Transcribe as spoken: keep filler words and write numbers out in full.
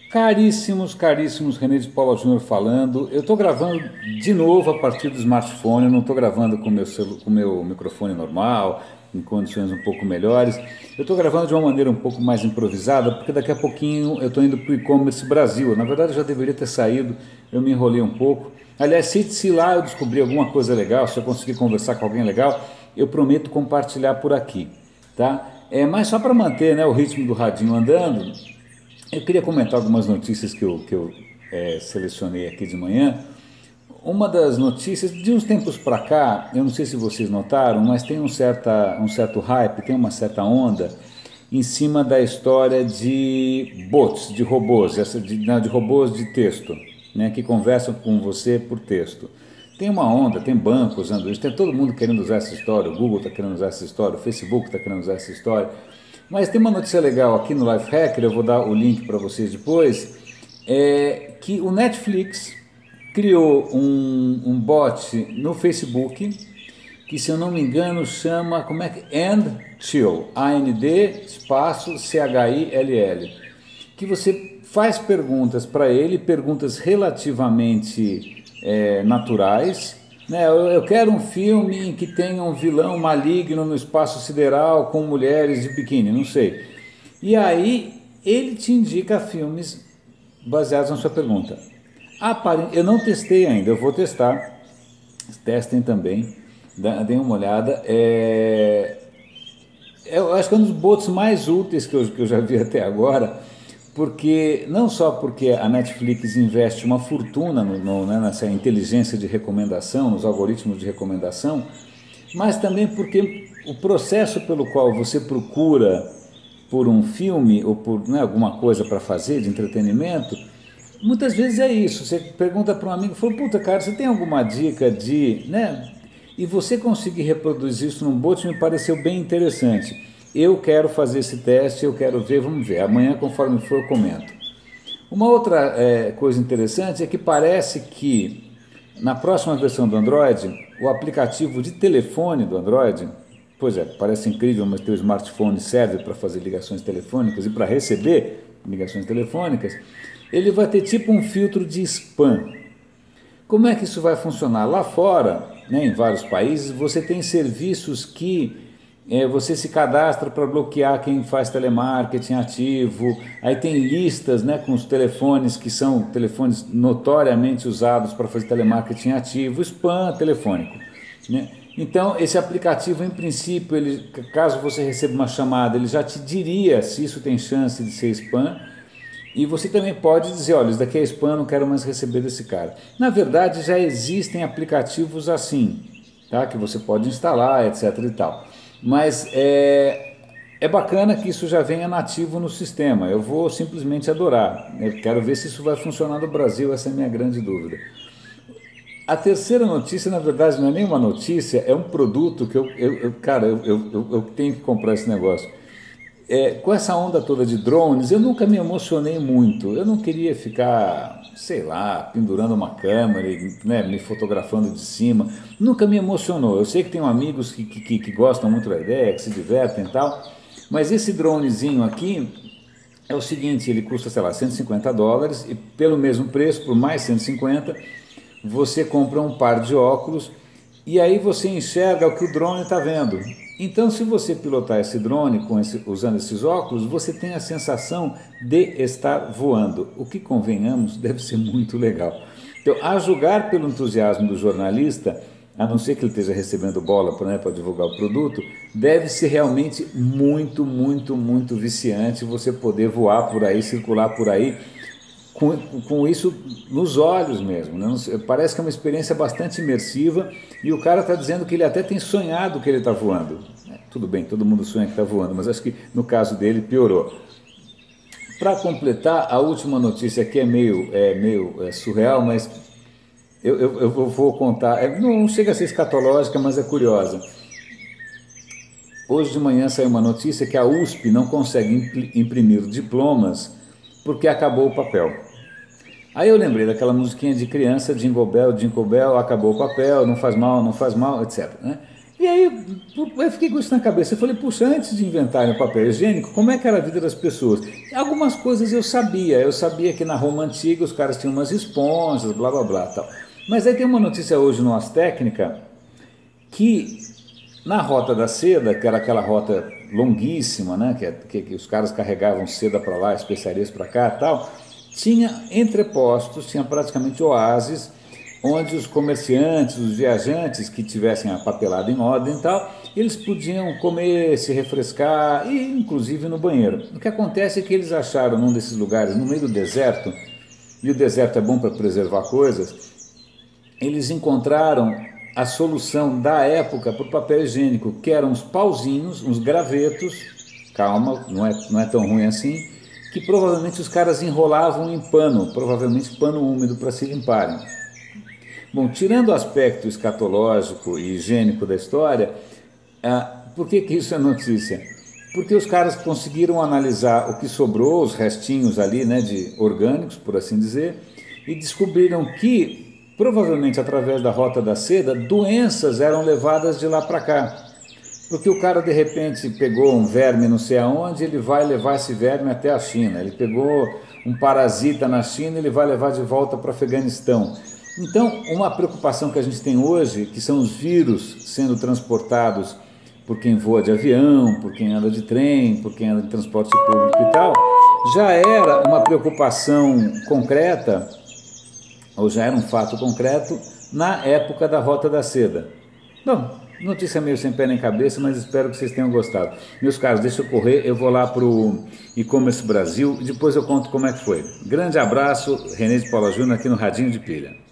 Caríssimos, caríssimos, René de Paula Júnior falando. Eu estou gravando de novo a partir do smartphone, eu não estou gravando com o meu, celu- com o meu microfone normal, em condições um pouco melhores. Eu estou gravando de uma maneira um pouco mais improvisada, porque daqui a pouquinho eu estou indo para o e-commerce Brasil. Na verdade, eu já deveria ter saído, eu me enrolei um pouco. Aliás, se, se lá eu descobrir alguma coisa legal, se eu conseguir conversar com alguém legal, eu prometo compartilhar por aqui, tá? É, mas só para manter, né, o ritmo do radinho andando, eu queria comentar algumas notícias que eu, que eu é, selecionei aqui de manhã. Uma das notícias, de uns tempos para cá, eu não sei se vocês notaram, mas tem um, certa, um certo hype, tem uma certa onda em cima da história de bots, de robôs, essa de, não, de robôs de texto, né, que conversam com você por texto. Tem uma onda, tem bancos usando isso, tem todo mundo querendo usar essa história, o Google está querendo usar essa história, o Facebook está querendo usar essa história. Mas tem uma notícia legal aqui no Lifehacker, eu vou dar o link para vocês depois, é que o Netflix criou um, um bot no Facebook que, se eu não me engano, chama, como é que, And Chill, A N D espaço C H I L L, que você faz perguntas para ele, perguntas relativamente é, naturais, né? Eu, eu quero um filme em que tenha um vilão maligno no espaço sideral com mulheres de biquíni, não sei. E aí ele te indica filmes baseados na sua pergunta. Apare- Eu não testei ainda, eu vou testar. Testem também, dá- deem uma olhada. É, eu acho que é um dos bots mais úteis que eu, que eu já vi até agora, porque não só porque a Netflix investe uma fortuna no, no, né, nessa inteligência de recomendação, nos algoritmos de recomendação, mas também porque o processo pelo qual você procura por um filme ou por, né, alguma coisa para fazer de entretenimento, muitas vezes é isso. Você pergunta para um amigo, fala, puta cara, você tem alguma dica de, né? E você conseguir reproduzir isso num bot me pareceu bem interessante. Eu quero fazer esse teste, eu quero ver, vamos ver. Amanhã, conforme for, eu comento. Uma outra é, coisa interessante é que parece que na próxima versão do Android, o aplicativo de telefone do Android, pois é, parece incrível, mas teu smartphone serve para fazer ligações telefônicas e para receber ligações telefônicas, ele vai ter tipo um filtro de spam. Como é que isso vai funcionar? Lá fora, né, em vários países, você tem serviços que é, você se cadastra para bloquear quem faz telemarketing ativo, aí tem listas, né, com os telefones que são telefones notoriamente usados para fazer telemarketing ativo, spam telefônico, né? Então, esse aplicativo, em princípio, ele, caso você receba uma chamada, ele já te diria se isso tem chance de ser spam, e você também pode dizer, olha, isso daqui é spam, não quero mais receber desse cara. Na verdade, já existem aplicativos assim, tá? Que você pode instalar, etc e tal. Mas é, é bacana que isso já venha nativo no sistema. Eu vou simplesmente adorar. Eu quero ver se isso vai funcionar no Brasil, essa é a minha grande dúvida. A terceira notícia, na verdade, não é nem uma notícia, é um produto que eu, eu, eu cara, eu, eu, eu eu tenho que comprar esse negócio. É, com essa onda toda de drones, eu nunca me emocionei muito. Eu não queria ficar, sei lá, pendurando uma câmera e, né, me fotografando de cima. Nunca me emocionou. Eu sei que tenho amigos que, que, que gostam muito da ideia, que se divertem e tal. Mas esse dronezinho aqui é o seguinte: ele custa, sei lá, cento e cinquenta dólares e pelo mesmo preço, por mais cento e cinquenta, você compra um par de óculos e aí você enxerga o que o drone está vendo. Então, se você pilotar esse drone com esse, usando esses óculos, você tem a sensação de estar voando, o que, convenhamos, deve ser muito legal. Então, a julgar pelo entusiasmo do jornalista, a não ser que ele esteja recebendo bola para, né, para divulgar o produto, deve ser realmente muito, muito, muito viciante você poder voar por aí, circular por aí com, com isso nos olhos mesmo, né? Parece que é uma experiência bastante imersiva e o cara está dizendo que ele até tem sonhado que ele está voando. É, tudo bem, todo mundo sonha que está voando, mas acho que no caso dele piorou. Para completar, a última notícia aqui é meio, é meio é surreal, mas eu, eu, eu vou contar. É, não chega a ser escatológica, mas é curiosa. Hoje de manhã saiu uma notícia que a U S P não consegue imprimir diplomas porque acabou o papel. Aí eu lembrei daquela musiquinha de criança, Jingle Bell, Jingle Bell, acabou o papel, não faz mal, não faz mal, etc, né? E aí eu fiquei com isso na cabeça. Eu falei, puxa, antes de inventarem o papel higiênico, como é que era a vida das pessoas? Algumas coisas eu sabia. Eu sabia que na Roma Antiga os caras tinham umas esponjas, blá blá blá tal. Mas aí tem uma notícia hoje no As Técnica que na Rota da Seda, que era aquela rota longuíssima, né, que, que, que os caras carregavam seda para lá, especiarias para cá e tal, tinha entrepostos, tinha praticamente oásis, onde os comerciantes, os viajantes que tivessem a papelada em ordem e tal, eles podiam comer, se refrescar e inclusive no banheiro. O que acontece é que eles acharam num desses lugares, no meio do deserto, e o deserto é bom para preservar coisas, eles encontraram a solução da época para o papel higiênico, que eram uns pauzinhos, uns gravetos, calma, não é, não é tão ruim assim, que provavelmente os caras enrolavam em pano, provavelmente pano úmido para se limparem. Bom, tirando o aspecto escatológico e higiênico da história, ah, por que, que isso é notícia? Porque os caras conseguiram analisar o que sobrou, os restinhos ali, né, de orgânicos, por assim dizer, e descobriram que provavelmente através da Rota da Seda, doenças eram levadas de lá para cá. Porque o cara de repente pegou um verme não sei aonde, ele vai levar esse verme até a China. Ele pegou um parasita na China, ele vai levar de volta para o Afeganistão. Então, uma preocupação que a gente tem hoje, que são os vírus sendo transportados por quem voa de avião, por quem anda de trem, por quem anda de transporte público e tal, já era uma preocupação concreta, ou já era um fato concreto, na época da Rota da Seda. Bom, notícia meio sem pé nem cabeça, mas espero que vocês tenham gostado. Meus caros, deixa eu correr, eu vou lá para o E-Commerce Brasil e depois eu conto como é que foi. Grande abraço, René de Paula Júnior aqui no Radinho de Pilha.